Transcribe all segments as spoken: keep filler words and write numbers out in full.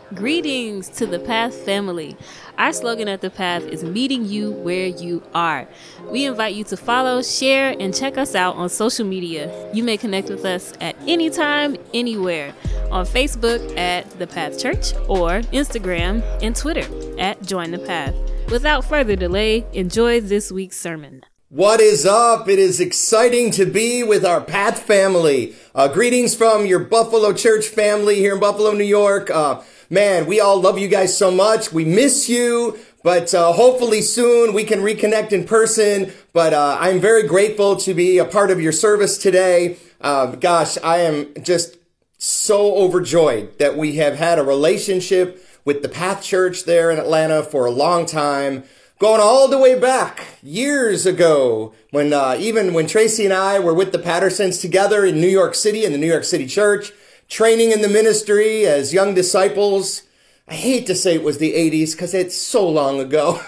Greetings to the Path family. Our slogan at the Path is meeting you where you are. We invite you to follow, share, and check us out on social media. You may connect with us at any time, anywhere. On Facebook at The Path Church or Instagram and Twitter at Join the Path. Without further delay, enjoy this week's sermon. What is up? It is exciting to be with our Path family. Uh, greetings from your Buffalo Church family here in Buffalo, New York. Uh, man, we all love you guys so much. We miss you, but uh, hopefully soon we can reconnect in person. But uh, I'm very grateful to be a part of your service today. Uh, gosh, I am just so overjoyed that we have had a relationship with the Path Church there in Atlanta for a long time. Going all the way back years ago when uh, even when Tracy and I were with the Pattersons together in New York City in the New York City Church, training in the ministry as young disciples. I hate to say it was the eighties because it's so long ago,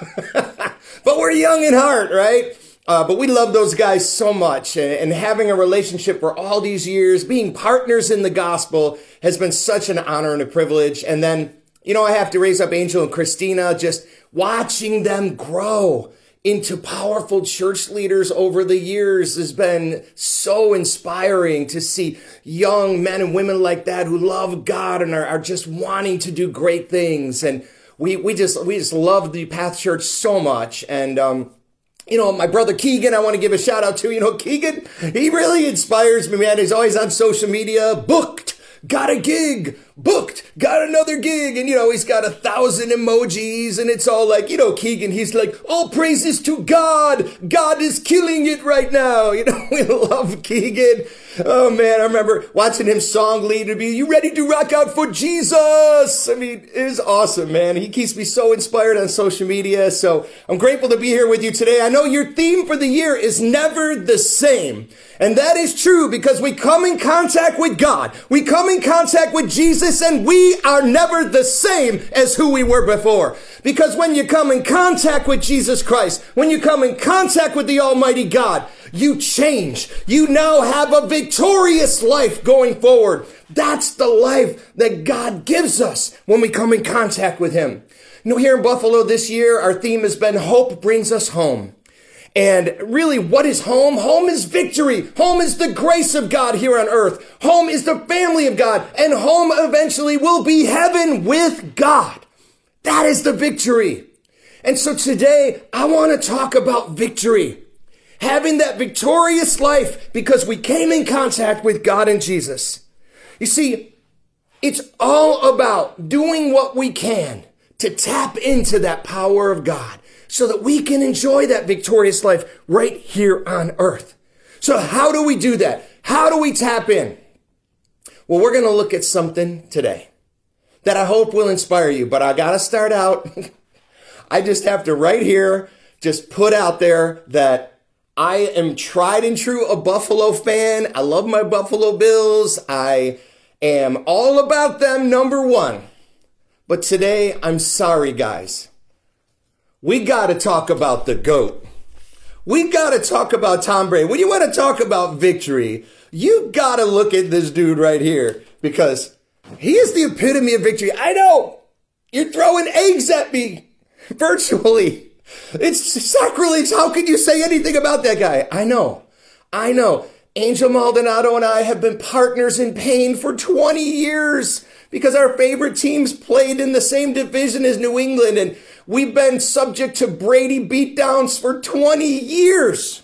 but we're young in heart, right? Uh, but we love those guys so much, and, and having a relationship for all these years, being partners in the gospel has been such an honor and a privilege. And then, you know, I have to raise up Angel and Christina, just watching them grow into powerful church leaders over the years has been so inspiring to see young men and women like that who love God and are, are just wanting to do great things. And we, we just, we just love the Path Church so much. And, um, you know, my brother Keegan, I want to give a shout out to. You know, Keegan, he really inspires me, man. He's always on social media, booked, got a gig, booked, got another gig. And, you know, he's got a thousand emojis and it's all like, you know, Keegan, he's like, all praises to God. God is killing it right now. You know, we love Keegan. Oh, man, I remember watching him song lead to be, you ready to rock out for Jesus? I mean, it is awesome, man. He keeps me so inspired on social media. So I'm grateful to be here with you today. I know your theme for the year is never the same. And that is true because we come in contact with God. We come in contact with Jesus and we are never the same as who we were before. Because when you come in contact with Jesus Christ, when you come in contact with the Almighty God, you change. You now have a victorious life going forward. That's the life that God gives us when we come in contact with Him. You know, here in Buffalo this year, our theme has been Hope Brings Us Home. And really, what is home? Home is victory. Home is the grace of God here on earth. Home is the family of God. And home eventually will be heaven with God. That is the victory. And so today, I want to talk about victory. Having that victorious life because we came in contact with God and Jesus. You see, it's all about doing what we can to tap into that power of God so that we can enjoy that victorious life right here on earth. So how do we do that? How do we tap in? Well, we're going to look at something today that I hope will inspire you, but I got to start out. I just have to right here just put out there that I am tried and true a Buffalo fan. I love my Buffalo Bills. I am all about them, number one. But today, I'm sorry, guys. We got to talk about the GOAT. We got to talk about Tom Brady. When you want to talk about victory, you got to look at this dude right here because he is the epitome of victory. I know you're throwing eggs at me virtually. It's sacrilege. How could you say anything about that guy? I know. I know. Angel Maldonado and I have been partners in pain for twenty years because our favorite teams played in the same division as New England, and we've been subject to Brady beatdowns for twenty years.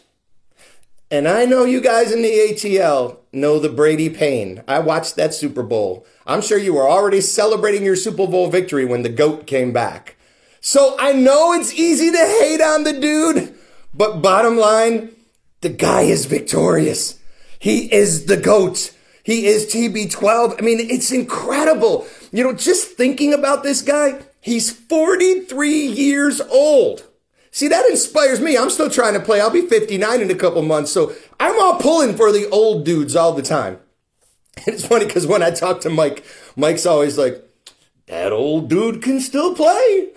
And I know you guys in the A T L know the Brady pain. I watched that Super Bowl. I'm sure you were already celebrating your Super Bowl victory when the GOAT came back. So I know it's easy to hate on the dude, but bottom line, the guy is victorious. He is the GOAT. He is T B twelve. I mean, it's incredible. You know, just thinking about this guy, he's forty-three years old. See, that inspires me. I'm still trying to play. I'll be fifty-nine in a couple months, so I'm all pulling for the old dudes all the time. And it's funny because when I talk to Mike, Mike's always like, that old dude can still play.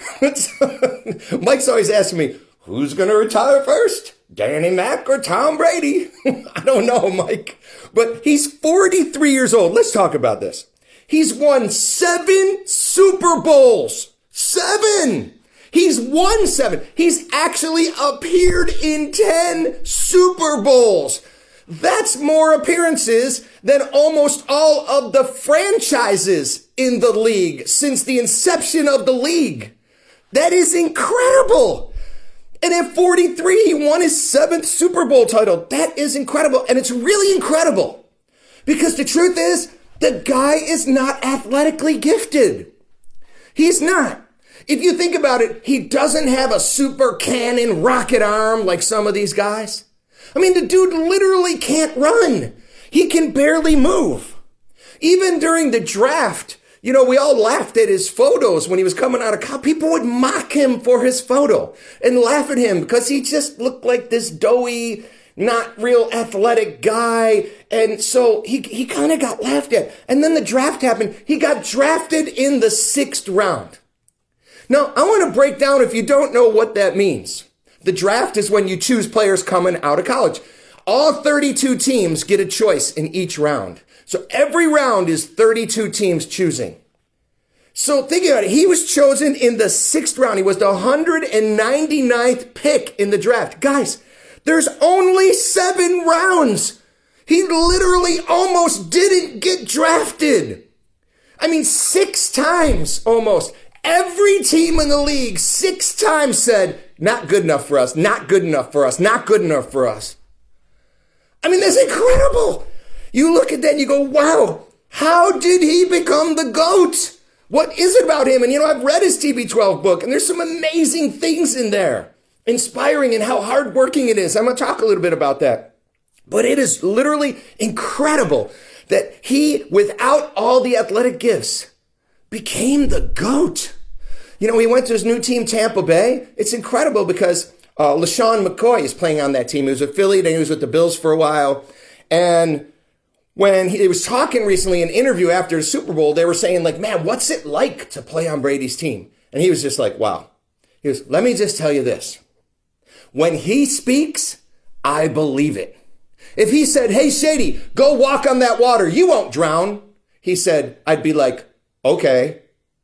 Mike's always asking me, who's going to retire first? Danny Mac or Tom Brady? I don't know, Mike. But he's forty-three years old. Let's talk about this. He's won seven Super Super Bowls. Seven. He's won seven. He's actually appeared in ten Super Bowls. That's more appearances than almost all of the franchises in the league since the inception of the league. That is incredible. And at forty-three, he won his seventh Super Bowl title. That is incredible. And it's really incredible because the truth is, the guy is not athletically gifted. He's not. If you think about it, he doesn't have a super cannon rocket arm like some of these guys. I mean, the dude literally can't run. He can barely move. Even during the draft, you know, we all laughed at his photos when he was coming out of college. People would mock him for his photo and laugh at him because he just looked like this doughy, not real athletic guy. And so he, he kind of got laughed at. And then the draft happened. He got drafted in the sixth round. Now, I want to break down if you don't know what that means. The draft is when you choose players coming out of college. All thirty-two teams get a choice in each round. So every round is thirty-two teams choosing. So think about it. He was chosen in the sixth round. He was the one hundred ninety-ninth pick in the draft. Guys, there's only seven rounds. He literally almost didn't get drafted. I mean, six times almost. Every team in the league six times said, not good enough for us, not good enough for us, not good enough for us. I mean, that's incredible. You look at that and you go, wow, how did he become the GOAT? What is it about him? And you know, I've read his T B twelve book and there's some amazing things in there, inspiring and how hardworking it is. I'm going to talk a little bit about that. But it is literally incredible that he, without all the athletic gifts, became the GOAT. You know, he went to his new team, Tampa Bay. It's incredible because uh, LaShawn McCoy is playing on that team. He was affiliated and he was with the Bills for a while. And when he, he was talking recently in an interview after the Super Bowl, they were saying like, man, what's it like to play on Brady's team? And he was just like, wow. He goes, let me just tell you this. When he speaks, I believe it. If he said, hey, Shady, go walk on that water, you won't drown. He said, I'd be like, okay.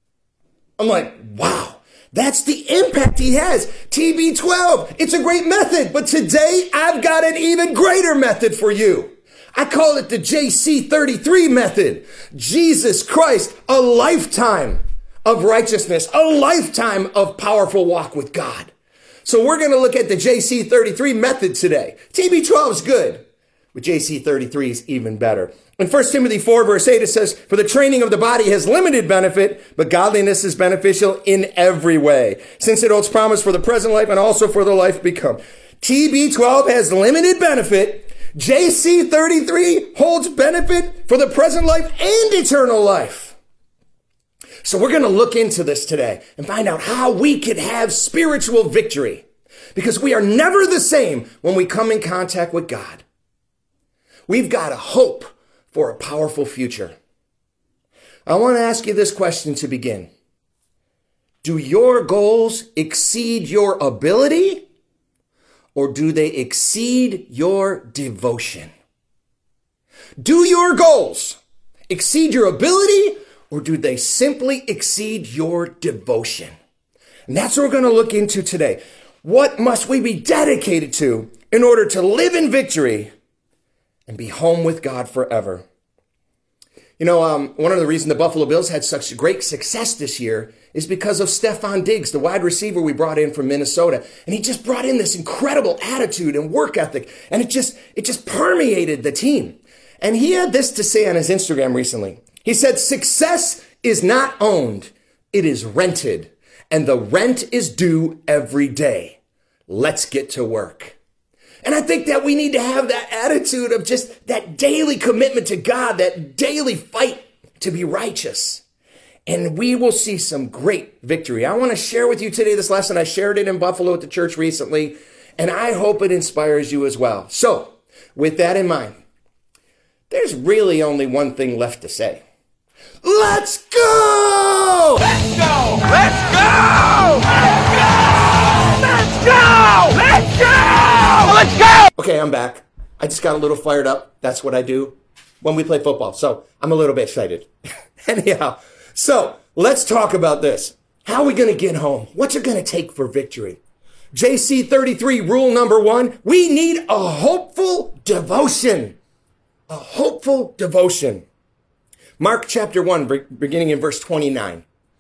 I'm like, wow, that's the impact he has. T B twelve, it's a great method, but today I've got an even greater method for you. I call it the J C thirty-three method. Jesus Christ, a lifetime of righteousness, a lifetime of powerful walk with God. So we're going to look at the J C thirty-three method today. T B twelve is good, but J C thirty-three is even better. In First Timothy four, verse eight, it says, for the training of the body has limited benefit, but godliness is beneficial in every way, since it holds promise for the present life and also for the life to come. T B twelve has limited benefit. J C thirty-three holds benefit for the present life and eternal life. So we're going to look into this today and find out how we could have spiritual victory, because we are never the same when we come in contact with God. We've got a hope for a powerful future. I want to ask you this question to begin. Do your goals exceed your ability, or do they exceed your devotion? Do your goals exceed your ability, or do they simply exceed your devotion? And that's what we're going to look into today. What must we be dedicated to in order to live in victory and be home with God forever? You know, um, one of the reasons the Buffalo Bills had such great success this year is because of Stefon Diggs, the wide receiver we brought in from Minnesota. And he just brought in this incredible attitude and work ethic. And it just, it just permeated the team. And he had this to say on his Instagram recently. He said, success is not owned, it is rented. And the rent is due every day. Let's get to work. And I think that we need to have that attitude of just that daily commitment to God, that daily fight to be righteous. And we will see some great victory. I want to share with you today this lesson. I shared it in Buffalo at the church recently, and I hope it inspires you as well. So, with that in mind, there's really only one thing left to say. Let's go! Let's go! Let's go! Let's go! Let's go! Let's go! Let's go! Okay, I'm back. I just got a little fired up. That's what I do when we play football. So I'm a little bit excited. Anyhow, So let's talk about this. How are we going to get home? What's it going to take for victory? J C thirty-three, rule number one, we need a hopeful devotion. A hopeful devotion. Mark chapter one, beginning in verse twenty-nine.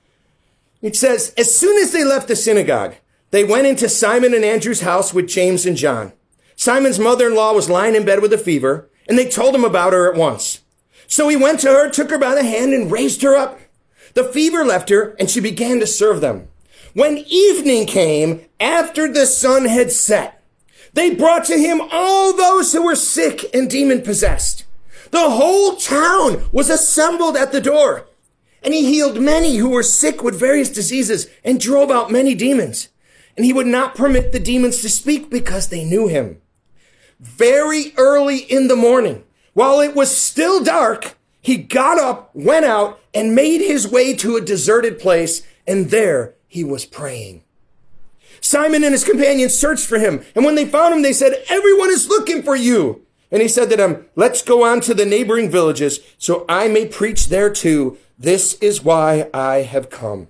It says, as soon as they left the synagogue, they went into Simon and Andrew's house with James and John. Simon's mother-in-law was lying in bed with a fever, and they told him about her at once. So he went to her, took her by the hand, and raised her up. The fever left her, and she began to serve them. When evening came, after the sun had set, they brought to him all those who were sick and demon-possessed. The whole town was assembled at the door, and he healed many who were sick with various diseases and drove out many demons. And he would not permit the demons to speak because they knew him. Very early in the morning, while it was still dark, he got up, went out, and made his way to a deserted place, and there he was praying. Simon and his companions searched for him, and when they found him, they said, everyone is looking for you. And he said to them, let's go on to the neighboring villages, so I may preach there too. This is why I have come.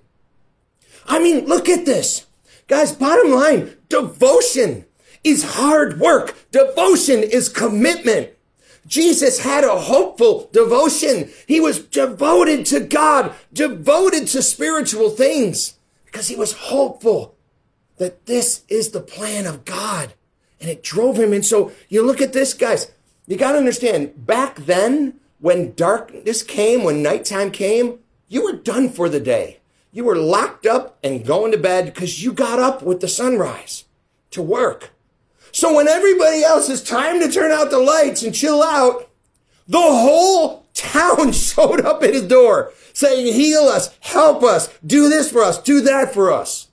I mean, look at this. Guys, bottom line, devotion is hard work. Devotion is commitment. Jesus had a hopeful devotion. He was devoted to God, devoted to spiritual things, because he was hopeful that this is the plan of God. And it drove him. And so you look at this, guys, you got to understand, back then, when darkness came, when nighttime came, you were done for the day. You were locked up and going to bed because you got up with the sunrise to work. So when everybody else is time to turn out the lights and chill out, the whole town showed up at his door saying, heal us, help us, do this for us, do that for us.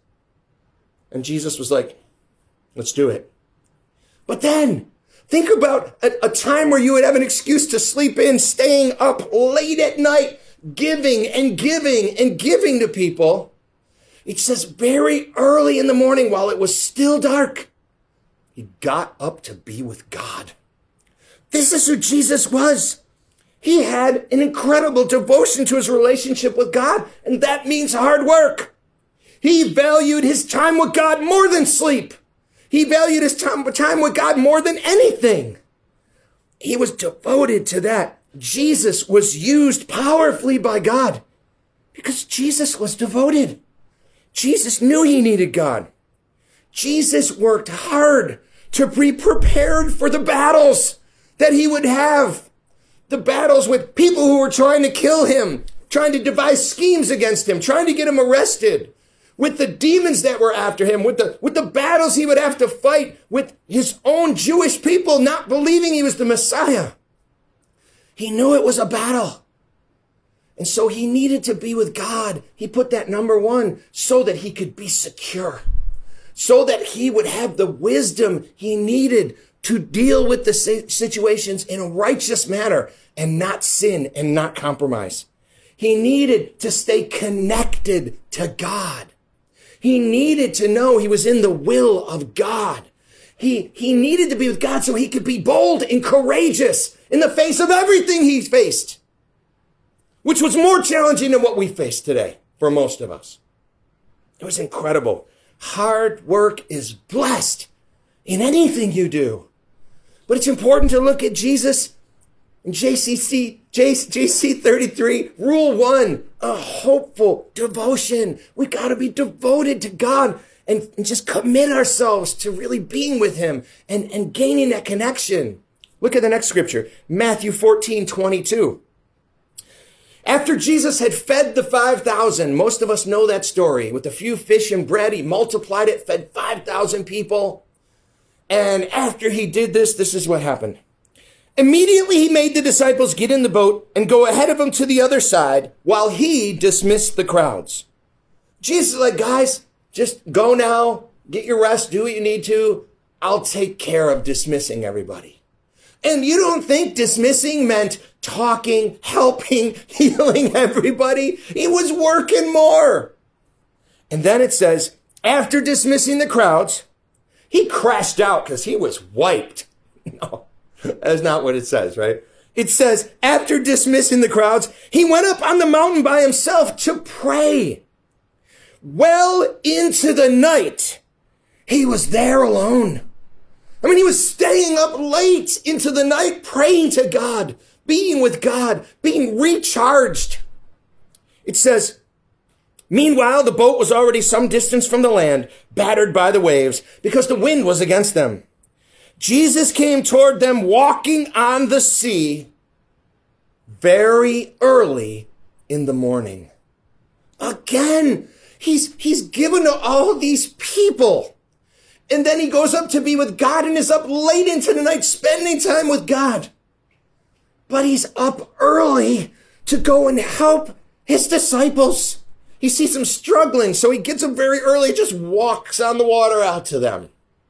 And Jesus was like, let's do it. But then think about a, a time where you would have an excuse to sleep in, staying up late at night, giving and giving and giving to people. It says very early in the morning while it was still dark, he got up to be with God. This is who Jesus was. He had an incredible devotion to his relationship with God, and that means hard work. He valued his time with God more than sleep. He valued his time, time with God more than anything. He was devoted to that. Jesus was used powerfully by God because Jesus was devoted. Jesus knew he needed God. Jesus worked hard to be prepared for the battles that he would have. The battles with people who were trying to kill him, trying to devise schemes against him, trying to get him arrested. With the demons that were after him, with the, with the battles he would have to fight with his own Jewish people not believing he was the Messiah. He knew it was a battle. And so he needed to be with God. He put that number one so that he could be secure, so that he would have the wisdom he needed to deal with the situations in a righteous manner and not sin and not compromise. He needed to stay connected to God. He needed to know he was in the will of God. He, he needed to be with God so he could be bold and courageous in the face of everything he faced, which was more challenging than what we face today for most of us. It was incredible. Hard work is blessed in anything you do. But it's important to look at Jesus in J C C, J C thirty-three, rule one, a hopeful devotion. We got to be devoted to God and, and just commit ourselves to really being with him and, and gaining that connection. Look at the next scripture, Matthew fourteen twenty-two. After Jesus had fed the five thousand, most of us know that story. With a few fish and bread, he multiplied it, fed five thousand people. And after he did this, this is what happened. Immediately he made the disciples get in the boat and go ahead of him to the other side while he dismissed the crowds. Jesus is like, guys, just go now, get your rest, do what you need to. I'll take care of dismissing everybody. And you don't think dismissing meant talking, helping, healing everybody? He was working more. And then it says, after dismissing the crowds, he crashed out because he was wiped. No, that's not what it says, right? It says, after dismissing the crowds, he went up on the mountain by himself to pray. Well into the night, he was there alone. I mean, he was staying up late into the night, praying to God, being with God, being recharged. It says, meanwhile, the boat was already some distance from the land, battered by the waves, because the wind was against them. Jesus came toward them walking on the sea very early in the morning. Again, he's, he's given to all these people. And then he goes up to be with God and is up late into the night spending time with God. But he's up early to go and help his disciples. He sees them struggling, so he gets up very early, just walks on the water out to them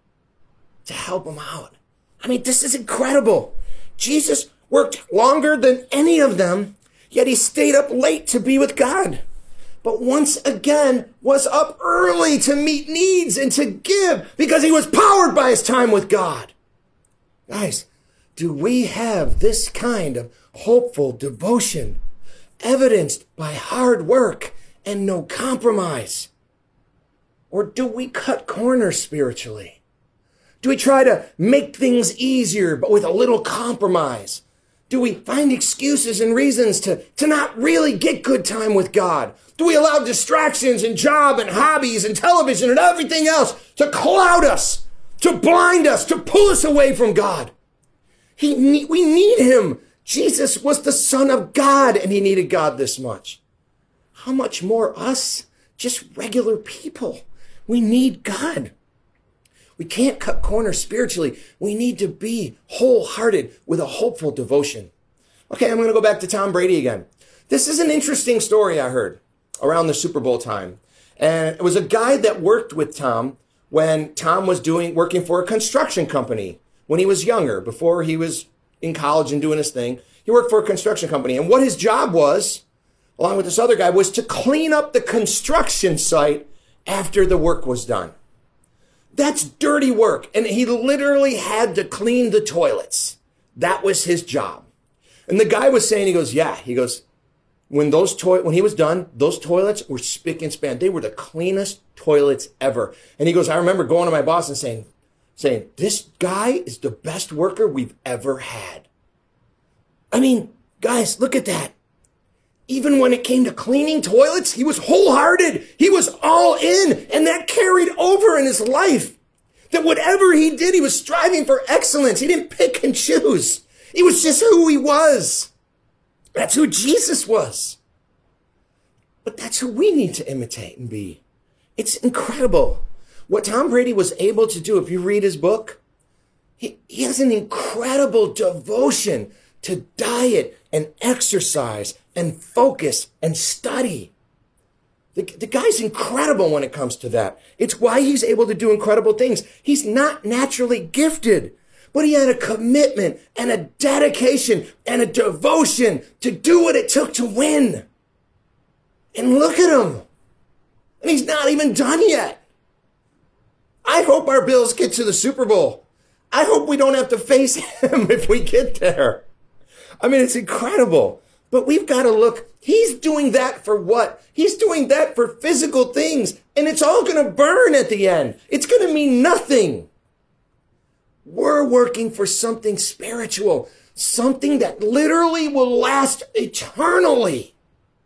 to help them out. I mean, this is incredible. Jesus worked longer than any of them, yet he stayed up late to be with God. But once again was up early to meet needs and to give because he was powered by his time with God. Guys, do we have this kind of hopeful devotion evidenced by hard work and no compromise? Or do we cut corners spiritually? Do we try to make things easier but with a little compromise? Do we find excuses and reasons to, to not really get good time with God? Do we allow distractions and job and hobbies and television and everything else to cloud us, to blind us, to pull us away from God? He need, we need him. Jesus was the Son of God and he needed God this much. How much more us, just regular people? We need God. We can't cut corners spiritually. We need to be wholehearted with a hopeful devotion. Okay, I'm going to go back to Tom Brady again. This is an interesting story I heard around the Super Bowl time. And it was a guy that worked with Tom when Tom was doing working for a construction company when he was younger, before he was in college and doing his thing. He worked for a construction company. And what his job was, along with this other guy, was to clean up the construction site after the work was done. That's dirty work. And he literally had to clean the toilets. That was his job. And the guy was saying, he goes, yeah, he goes, when those toi- when he was done, those toilets were spick and span. They were the cleanest toilets ever. And he goes, I remember going to my boss and saying, saying, this guy is the best worker we've ever had. I mean, guys, look at that. Even when it came to cleaning toilets, he was wholehearted. He was all in. And that carried over in his life. That whatever he did, he was striving for excellence. He didn't pick and choose. It was just who he was. That's who Jesus was. But that's who we need to imitate and be. It's incredible. What Tom Brady was able to do, if you read his book, he, he has an incredible devotion to diet and exercise and focus and study. The, the guy's incredible when it comes to that. It's why he's able to do incredible things. He's not naturally gifted, but he had a commitment and a dedication and a devotion to do what it took to win. And look at him. And he's not even done yet. I hope our Bills get to the Super Bowl. I hope we don't have to face him if we get there. I mean, it's incredible. But we've got to look. He's doing that for what? He's doing that for physical things. And it's all going to burn at the end. It's going to mean nothing. We're working for something spiritual. Something that literally will last eternally.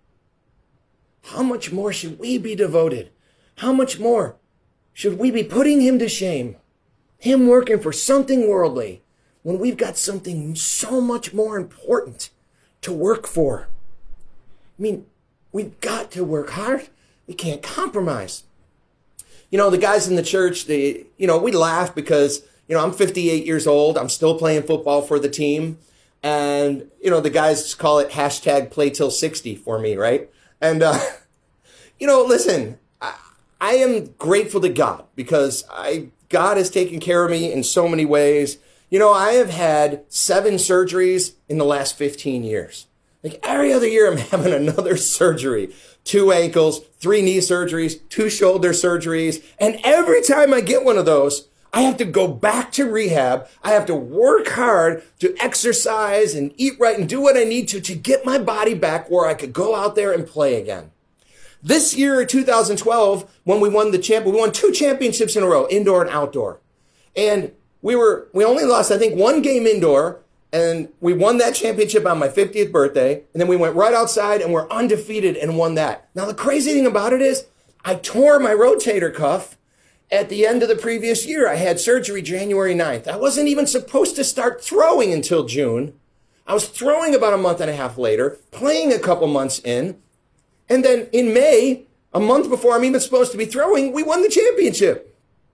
How much more should we be devoted? How much more should we be putting him to shame? Him working for something worldly when we've got something so much more important to work for. I mean, we've got to work hard. We can't compromise. You know, the guys in the church, they, you know, we laugh because, you know, I'm fifty-eight years old. I'm still playing football for the team. And, you know, the guys call it hashtag play till sixty for me, right? And, uh, you know, listen, I, I am grateful to God because I, God has taken care of me in so many ways. You know, I have had seven surgeries in the last fifteen years. Like every other year, I'm having another surgery. Two ankles, three knee surgeries, two shoulder surgeries. And every time I get one of those, I have to go back to rehab. I have to work hard to exercise and eat right and do what I need to to get my body back where I could go out there and play again. This year, two thousand twelve, when we won the champ, we won two championships in a row, indoor and outdoor. And we were, we only lost, I think, one game indoor, and we won that championship on my fiftieth birthday. And then we went right outside and we're undefeated and won that. Now, the crazy thing about it is I tore my rotator cuff at the end of the previous year. I had surgery January ninth. I wasn't even supposed to start throwing until June. I was throwing about a month and a half later, playing a couple months in. And then in May, a month before I'm even supposed to be throwing, we won the championship.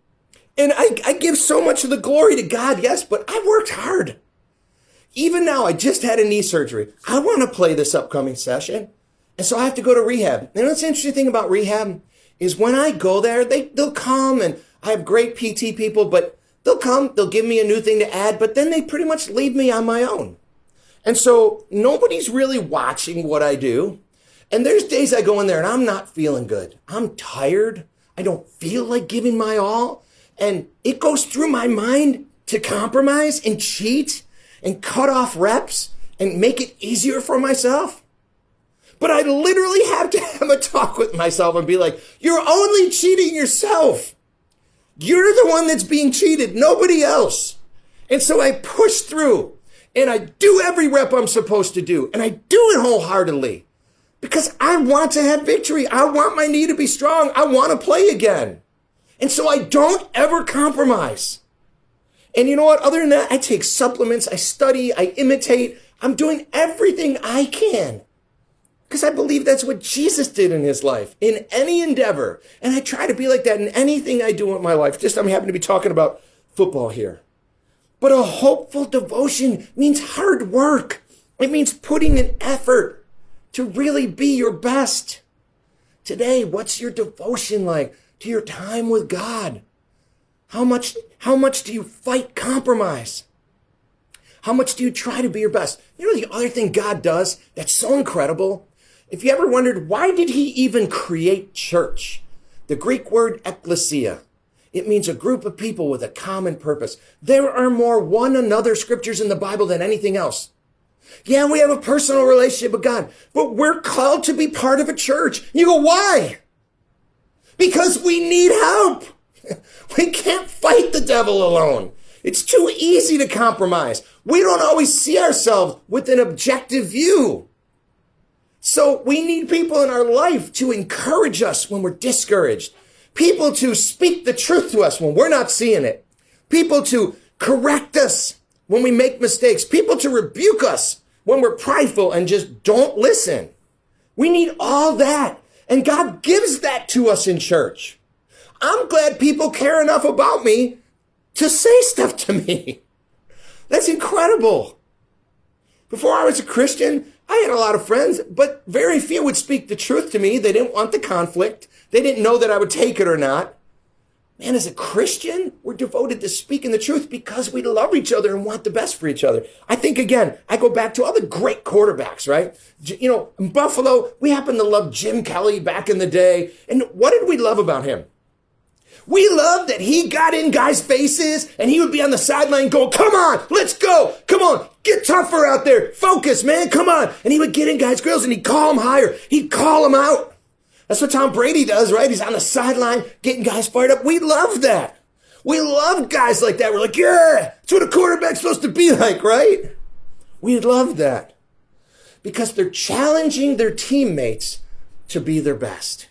And I, I give so much of the glory to God, yes, but I worked hard. Even now, I just had a knee surgery. I want to play this upcoming session. And so I have to go to rehab. And what's the interesting thing about rehab is when I go there, they, they'll come, and I have great P T people, but they'll come, they'll give me a new thing to add, but then they pretty much leave me on my own. And so nobody's really watching what I do. And there's days I go in there and I'm not feeling good. I'm tired. I don't feel like giving my all. And it goes through my mind to compromise and cheat and cut off reps and make it easier for myself. But I literally have to have a talk with myself and be like, you're only cheating yourself. You're the one that's being cheated, nobody else. And so I push through and I do every rep I'm supposed to do. And I do it wholeheartedly because I want to have victory. I want my knee to be strong. I want to play again. And so I don't ever compromise. And you know what? Other than that, I take supplements, I study, I imitate. I'm doing everything I can because I believe that's what Jesus did in his life, in any endeavor. And I try to be like that in anything I do in my life. Just I'm happen to be talking about football here. But a hopeful devotion means hard work. It means putting in effort to really be your best. Today, what's your devotion like to your time with God? How much, how much do you fight compromise? How much do you try to be your best? You know, the other thing God does that's so incredible. If you ever wondered, why did he even create church? The Greek word ekklesia. It means a group of people with a common purpose. There are more one another scriptures in the Bible than anything else. Yeah, we have a personal relationship with God, but we're called to be part of a church. You go, why? Because we need help. We can't fight the devil alone. It's too easy to compromise. We don't always see ourselves with an objective view. So we need people in our life to encourage us when we're discouraged. People to speak the truth to us when we're not seeing it. People to correct us when we make mistakes. People to rebuke us when we're prideful and just don't listen. We need all that. And God gives that to us in church. I'm glad people care enough about me to say stuff to me. That's incredible. Before I was a Christian, I had a lot of friends, but very few would speak the truth to me. They didn't want the conflict. They didn't know that I would take it or not. Man, as a Christian, we're devoted to speaking the truth because we love each other and want the best for each other. I think, again, I go back to all the great quarterbacks, right? You know, in Buffalo, we happen to love Jim Kelly back in the day. And what did we love about him? We loved that he got in guys' faces and he would be on the sideline going, come on, let's go. Come on, get tougher out there. Focus, man, come on. And he would get in guys' grills and he'd call them higher. He'd call them out. That's what Tom Brady does, right? He's on the sideline getting guys fired up. We love that. We love guys like that. We're like, yeah, that's what a quarterback's supposed to be like, right? We love that because they're challenging their teammates to be their best.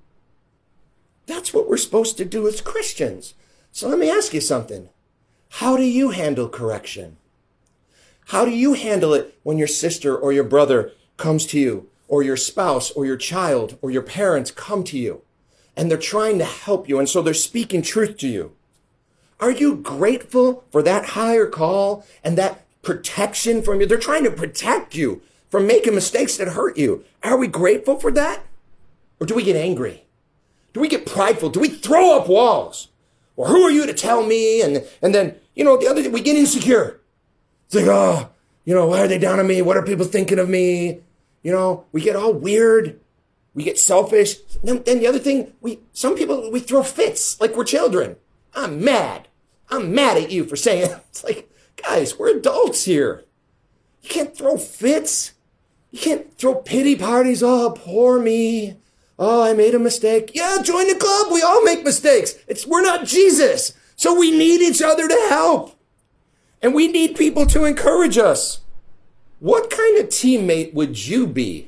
That's what we're supposed to do as Christians. So let me ask you something. How do you handle correction? How do you handle it when your sister or your brother comes to you, or your spouse or your child or your parents come to you and they're trying to help you and so they're speaking truth to you? Are you grateful for that higher call and that protection from you? They're trying to protect you from making mistakes that hurt you. Are we grateful for that? Or do we get angry? Do we get prideful? Do we throw up walls? Or who are you to tell me? And, and then, you know, the other thing, we get insecure. It's like, oh, you know, why are they down on me? What are people thinking of me? You know, we get all weird. We get selfish. Then, then the other thing, we some people, we throw fits like we're children. I'm mad. I'm mad at you for saying it. It's like, guys, we're adults here. You can't throw fits. You can't throw pity parties. Oh, poor me. Oh, I made a mistake. Yeah, join the club. We all make mistakes. It's, we're not Jesus. So we need each other to help. And we need people to encourage us. What kind of teammate would you be?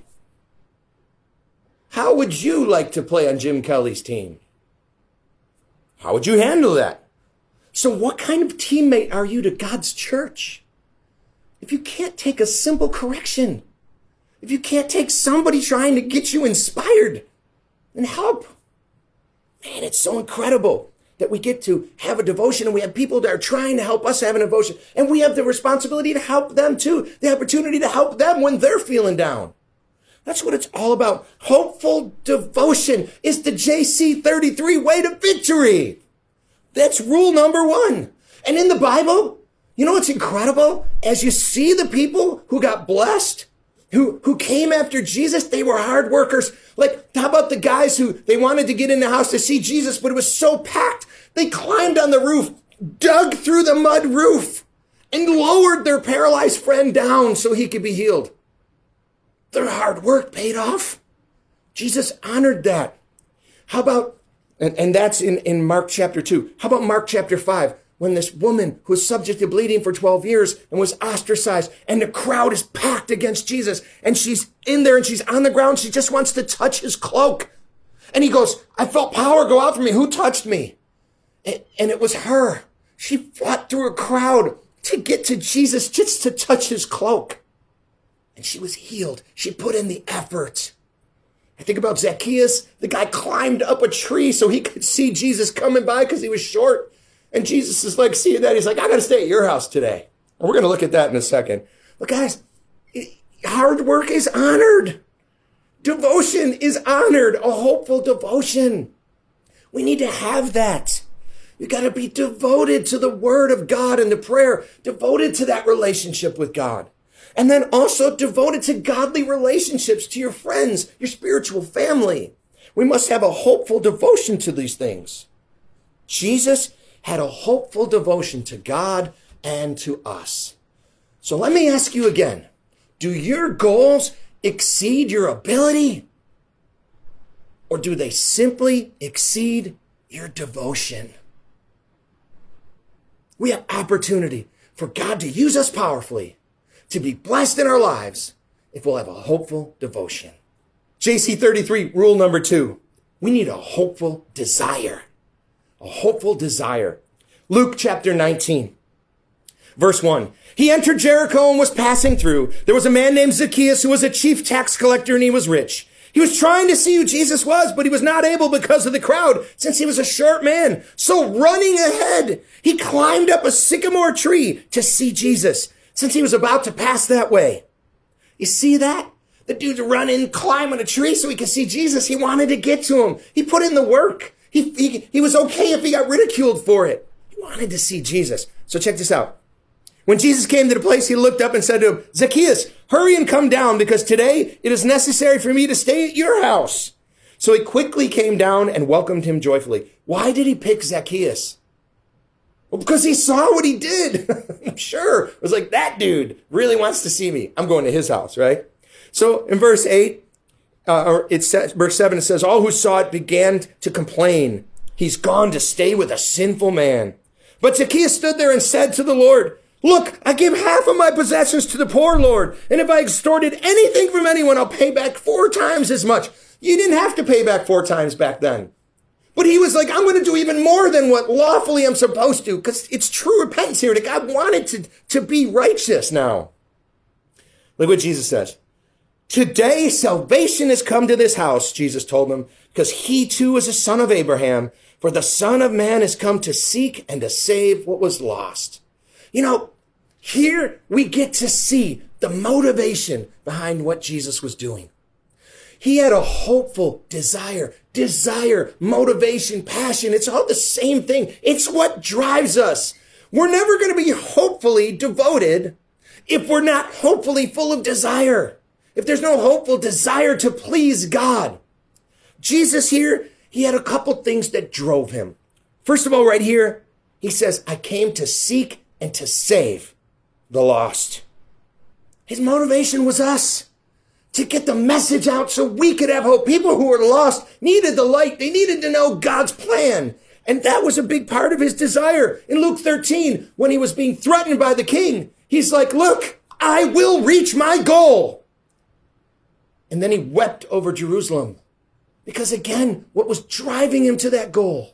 How would you like to play on Jim Kelly's team? How would you handle that? So what kind of teammate are you to God's church? If you can't take a simple correction, if you can't take somebody trying to get you inspired and help, man, it's so incredible that we get to have a devotion and we have people that are trying to help us have a devotion. And we have the responsibility to help them too, the opportunity to help them when they're feeling down. That's what it's all about. Hopeful devotion is the J C thirty-three way to victory. That's rule number one. And in the Bible, you know what's incredible? As you see the people who got blessed, who, who came after Jesus, they were hard workers. Like, how about the guys who, they wanted to get in the house to see Jesus, but it was so packed, they climbed on the roof, dug through the mud roof, and lowered their paralyzed friend down so he could be healed. Their hard work paid off. Jesus honored that. How about, and, and that's in, in Mark chapter two. How about Mark chapter five? When this woman who was subject to bleeding for twelve years and was ostracized, and the crowd is packed against Jesus, and she's in there and she's on the ground. She just wants to touch his cloak. And he goes, I felt power go out from me. Who touched me? And, and it was her. She fought through a crowd to get to Jesus just to touch his cloak. And she was healed. She put in the effort. I think about Zacchaeus. The guy climbed up a tree so he could see Jesus coming by because he was short. And Jesus is like, seeing that, he's like, I got to stay at your house today. And we're going to look at that in a second. But guys, hard work is honored. Devotion is honored. A hopeful devotion. We need to have that. You got to be devoted to the word of God and the prayer. Devoted to that relationship with God. And then also devoted to godly relationships, to your friends, your spiritual family. We must have a hopeful devotion to these things. Jesus had a hopeful devotion to God and to us. So let me ask you again, do your goals exceed your ability? Or do they simply exceed your devotion? We have opportunity for God to use us powerfully, to be blessed in our lives, if we'll have a hopeful devotion. J C thirty-three, rule number two. We need a hopeful desire. A hopeful desire. Luke chapter nineteen, verse one. He entered Jericho and was passing through. There was a man named Zacchaeus who was a chief tax collector, and he was rich. He was trying to see who Jesus was, but he was not able because of the crowd, since he was a short man. So running ahead, he climbed up a sycamore tree to see Jesus, since he was about to pass that way. You see that? The dude's running, climbing a tree so he could see Jesus. He wanted to get to him. He put in the work. He, he, he was okay if he got ridiculed for it. He wanted to see Jesus. So check this out. When Jesus came to the place, he looked up and said to him, Zacchaeus, hurry and come down, because today it is necessary for me to stay at your house. So he quickly came down and welcomed him joyfully. Why did he pick Zacchaeus? Well, because he saw what he did. I'm sure. It was like, that dude really wants to see me. I'm going to his house, right? So in verse eight, uh, or it says, verse seven, it says, all who saw it began to complain. He's gone to stay with a sinful man. But Zacchaeus stood there and said to the Lord, look, I give half of my possessions to the poor, Lord. And if I extorted anything from anyone, I'll pay back four times as much. You didn't have to pay back four times back then. But he was like, I'm going to do even more than what lawfully I'm supposed to, because it's true repentance here that God wanted to, to be righteous now. Look what Jesus says. Today, salvation has come to this house, Jesus told them, because he too is a son of Abraham. For the Son of Man has come to seek and to save what was lost. You know, here we get to see the motivation behind what Jesus was doing. He had a hopeful desire, desire, motivation, passion. It's all the same thing. It's what drives us. We're never going to be hopefully devoted if we're not hopefully full of desire. If there's no hopeful desire to please God. Jesus here, he had a couple things that drove him. First of all, right here, He says, I came to seek and to save the lost. His motivation was us, to get the message out so we could have hope. People who were lost needed the light. They needed to know God's plan. And that was a big part of his desire. In Luke thirteen, when he was being threatened by the king, he's like, look, I will reach my goal. And then he wept over Jerusalem. Because again, what was driving him to that goal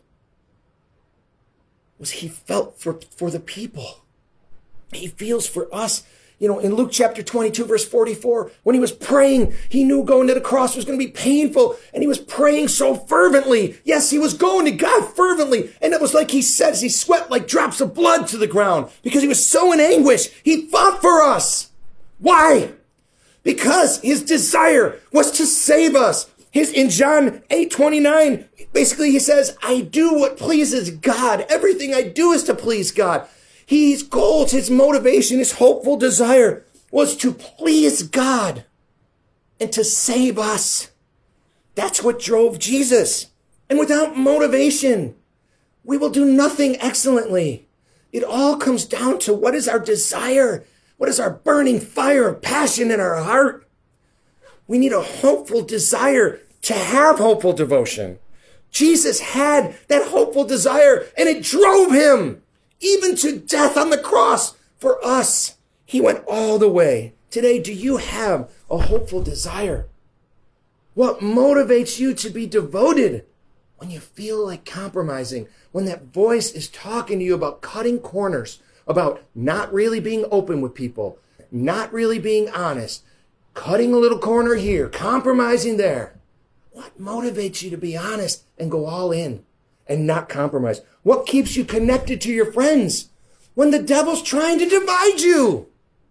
was he felt for, for the people. He feels for us. You know, in Luke chapter twenty-two, verse forty-four, when he was praying, he knew going to the cross was going to be painful. And he was praying so fervently. Yes, he was going to God fervently. And it was like he says, he sweat like drops of blood to the ground because he was so in anguish. He fought for us. Why? Because his desire was to save us. His, in John eight twenty-nine, basically he says, I do what pleases God. Everything I do is to please God. His goals, his motivation, his hopeful desire was to please God and to save us. That's what drove Jesus. And without motivation, we will do nothing excellently. It all comes down to what is our desire? What is our burning fire of passion in our heart? We need a hopeful desire to have hopeful devotion. Jesus had that hopeful desire, and it drove him even to death on the cross for us. He went all the way. Today, do you have a hopeful desire? What motivates you to be devoted when you feel like compromising? When that voice is talking to you about cutting corners, about not really being open with people, not really being honest, cutting a little corner here, compromising there. What motivates you to be honest and go all in and not compromise? What keeps you connected to your friends when the devil's trying to divide you?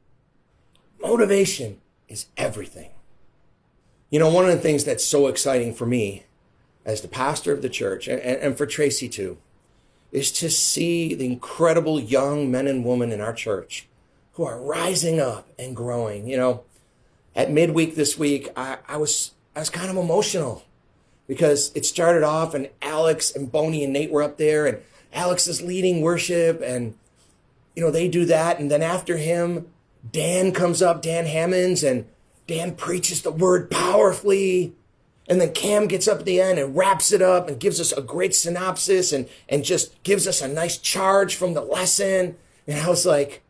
Motivation is everything. You know, one of the things that's so exciting for me as the pastor of the church, and, and for Tracy too, is to see the incredible young men and women in our church who are rising up and growing. You know, at midweek this week, I, I was I was kind of emotional because it started off and Alex and Boney and Nate were up there and Alex is leading worship and, you know, they do that. And then after him, Dan comes up, Dan Hammonds, and Dan preaches the word powerfully. And then Cam gets up at the end and wraps it up and gives us a great synopsis and, and just gives us a nice charge from the lesson. And I was like,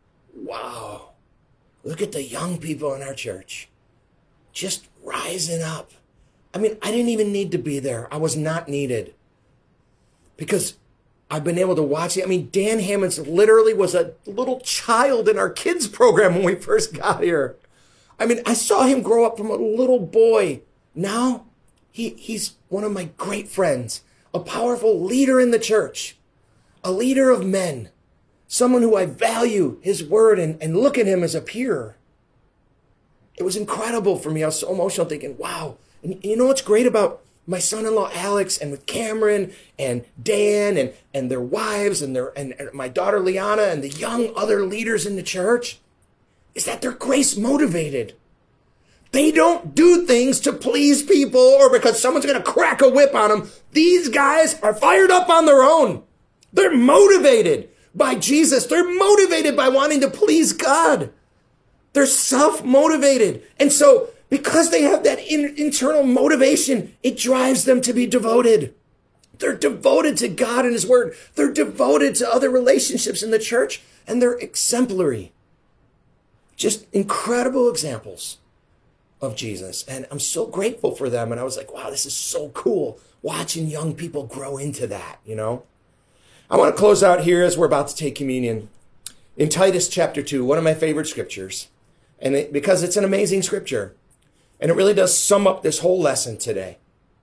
wow, look at the young people in our church just rising up. I mean, I didn't even need to be there. I was not needed because I've been able to watch it. I mean, Dan Hammonds literally was a little child in our kids program when we first got here. I mean, I saw him grow up from a little boy. Now he, he's one of my great friends, a powerful leader in the church, a leader of men, someone who I value his word and, and look at him as a peer. It was incredible for me. I was so emotional thinking, wow. And you know what's great about my son-in-law, Alex, and with Cameron and Dan and, and their wives and their and, and my daughter, Liana, and the young other leaders in the church is that they're grace motivated. They don't do things to please people or because someone's going to crack a whip on them. These guys are fired up on their own. They're motivated by Jesus. They're motivated by wanting to please God. They're self-motivated. And so because they have that in, internal motivation, it drives them to be devoted. They're devoted to God and his word. They're devoted to other relationships in the church, and they're exemplary. Just incredible examples of Jesus. And I'm so grateful for them. And I was like, wow, this is so cool watching young people grow into that, you know? I want to close out here as we're about to take communion in Titus chapter two, one of my favorite scriptures. And it, because it's an amazing scripture. And it really does sum up this whole lesson today.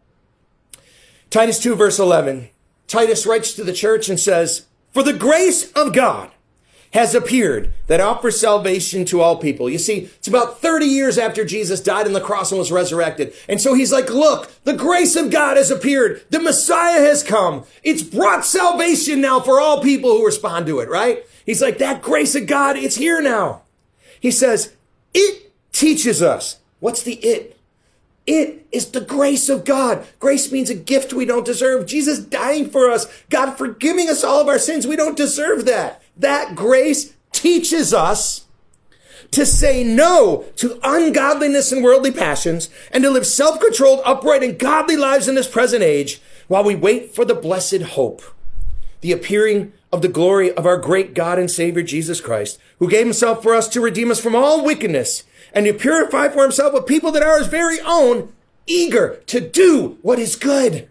Titus two, verse eleven. Titus writes to the church and says, for the grace of God has appeared that offers salvation to all people. You see, it's about thirty years after Jesus died on the cross and was resurrected. And so he's like, look, the grace of God has appeared. The Messiah has come. It's brought salvation now for all people who respond to it, right? He's like, that grace of God, it's here now. He says, it teaches us. What's the it? It is the grace of God. Grace means a gift we don't deserve. Jesus dying for us. God forgiving us all of our sins. We don't deserve that. That grace teaches us to say no to ungodliness and worldly passions and to live self-controlled, upright, and godly lives in this present age while we wait for the blessed hope, the appearing of the glory of our great God and Savior, Jesus Christ, who gave himself for us to redeem us from all wickedness and to purify for himself a people that are his very own, eager to do what is good.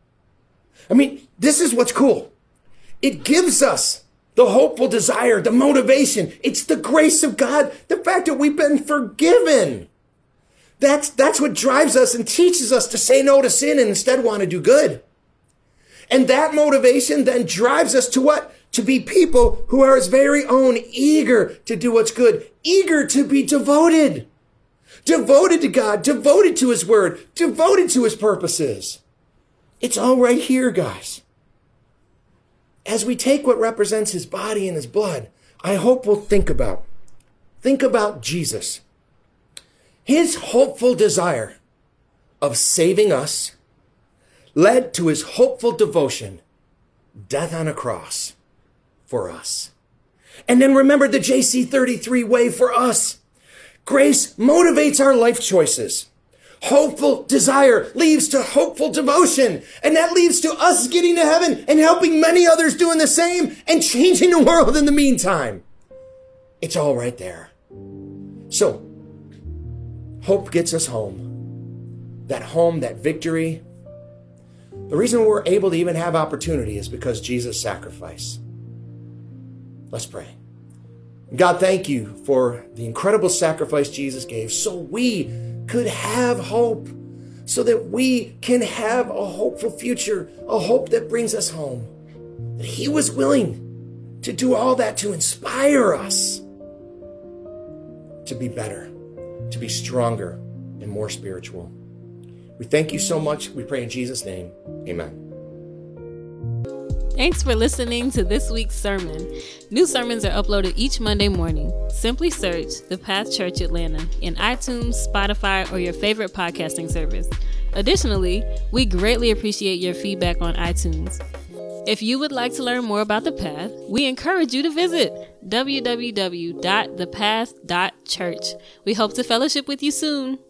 I mean, this is what's cool. It gives us the hopeful desire, the motivation. It's the grace of God, the fact that we've been forgiven. That's, that's what drives us and teaches us to say no to sin and instead want to do good. And that motivation then drives us to what? To be people who are his very own, eager to do what's good, eager to be devoted, devoted to God, devoted to his word, devoted to his purposes. It's all right here, guys. As we take what represents his body and his blood, I hope we'll think about, think about Jesus. His hopeful desire of saving us led to his hopeful devotion, death on a cross for us. And then remember the J C thirty-three way for us. Grace motivates our life choices. Hopeful desire leads to hopeful devotion. And that leads to us getting to heaven and helping many others doing the same and changing the world in the meantime. It's all right there. So, hope gets us home. That home, that victory. The reason we're able to even have opportunity is because Jesus' sacrifice. Let's pray. God, thank you for the incredible sacrifice Jesus gave so we could have hope, so that we can have a hopeful future, a hope that brings us home. That he was willing to do all that to inspire us to be better, to be stronger and more spiritual. We thank you so much. We pray in Jesus' name. Amen. Thanks for listening to this week's sermon. New sermons are uploaded each Monday morning. Simply search The Path Church Atlanta in iTunes, Spotify, or your favorite podcasting service. Additionally, we greatly appreciate your feedback on iTunes. If you would like to learn more about The Path, we encourage you to visit w w w dot the path dot church. We hope to fellowship with you soon.